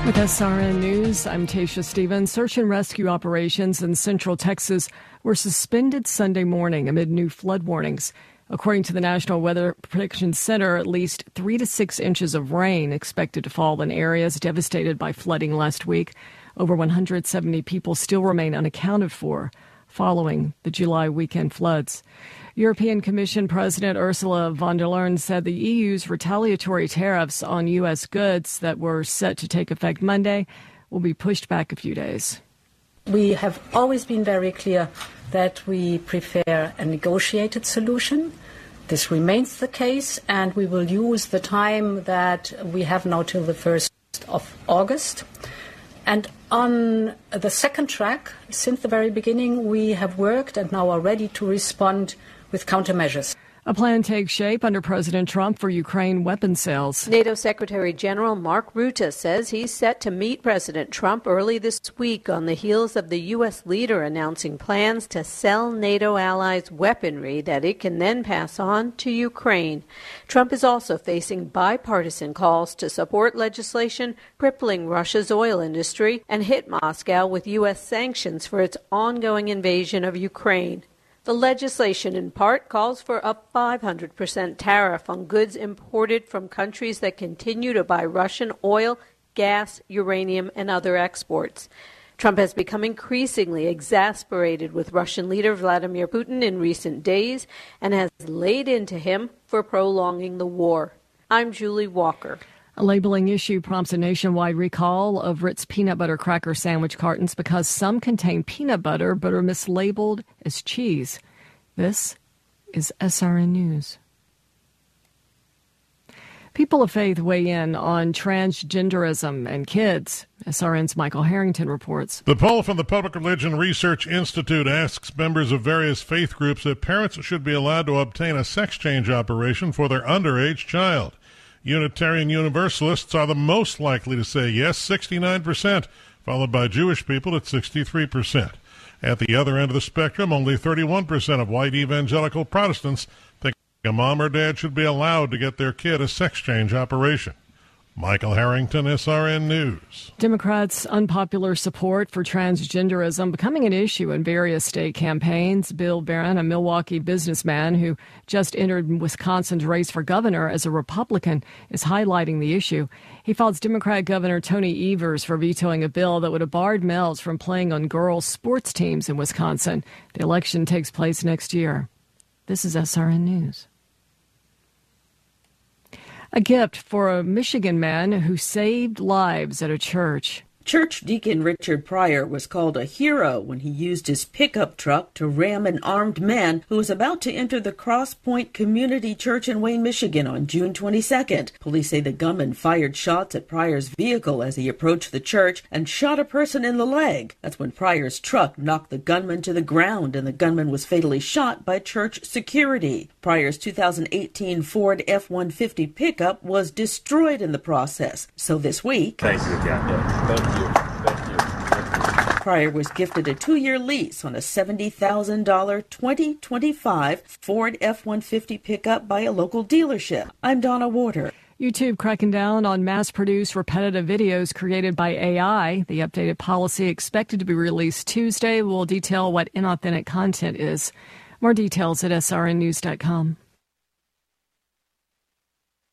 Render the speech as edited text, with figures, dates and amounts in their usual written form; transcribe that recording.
With SRN News, I'm Tasha Stevens. Search and rescue operations in central Texas were suspended Sunday morning amid new flood warnings. According to the National Weather Prediction Center, at least 3 to 6 inches of rain expected to fall in areas devastated by flooding last week. Over 170 people still remain unaccounted for following the July weekend floods. European Commission President Ursula von der Leyen said the EU's retaliatory tariffs on U.S. goods that were set to take effect Monday will be pushed back a few days. We have always been very clear that we prefer a negotiated solution. This remains the case, and we will use the time that we have now till the 1st of August. And on the second track, since the very beginning, we have worked and now are ready to respond with countermeasures. A plan takes shape under President Trump for Ukraine weapon sales. NATO Secretary General Mark Rutte says he's set to meet President Trump early this week on the heels of the U.S. leader announcing plans to sell NATO allies weaponry that it can then pass on to Ukraine. Trump is also facing bipartisan calls to support legislation crippling Russia's oil industry and hit Moscow with U.S. sanctions for its ongoing invasion of Ukraine. The legislation in part calls for a 500% tariff on goods imported from countries that continue to buy Russian oil, gas, uranium, and other exports. Trump has become increasingly exasperated with Russian leader Vladimir Putin in recent days and has laid into him for prolonging the war. I'm Julie Walker. A labeling issue prompts a nationwide recall of Ritz peanut butter cracker sandwich cartons because some contain peanut butter but are mislabeled as cheese. This is SRN News. People of faith weigh in on transgenderism and kids. SRN's Michael Harrington reports. The poll from the Public Religion Research Institute asks members of various faith groups if parents should be allowed to obtain a sex change operation for their underage child. Unitarian Universalists are the most likely to say yes, 69%, followed by Jewish people at 63%. At the other end of the spectrum, only 31% of white evangelical Protestants think a mom or dad should be allowed to get their kid a sex change operation. Michael Harrington, SRN News. Democrats' unpopular support for transgenderism becoming an issue in various state campaigns. Bill Barron, a Milwaukee businessman who just entered Wisconsin's race for governor as a Republican, is highlighting the issue. He faults Democrat Governor Tony Evers for vetoing a bill that would have barred males from playing on girls' sports teams in Wisconsin. The election takes place next year. This is SRN News. A gift for a Michigan man who saved lives at a church. Church Deacon Richard Pryor was called a hero when he used his pickup truck to ram an armed man who was about to enter the Cross Point Community Church in Wayne, Michigan on June 22nd. Police say the gunman fired shots at Pryor's vehicle as he approached the church and shot a person in the leg. That's when Pryor's truck knocked the gunman to the ground and the gunman was fatally shot by church security. Pryor's 2018 Ford F-150 pickup was destroyed in the process. So this week... Thank you again. Thank you. Pryor was gifted a 2-year lease on a $70,000 2025 Ford F-150 pickup by a local dealership. I'm Donna Warder. YouTube cracking down on mass-produced repetitive videos created by AI. The updated policy expected to be released Tuesday will detail what inauthentic content is. More details at srnnews.com.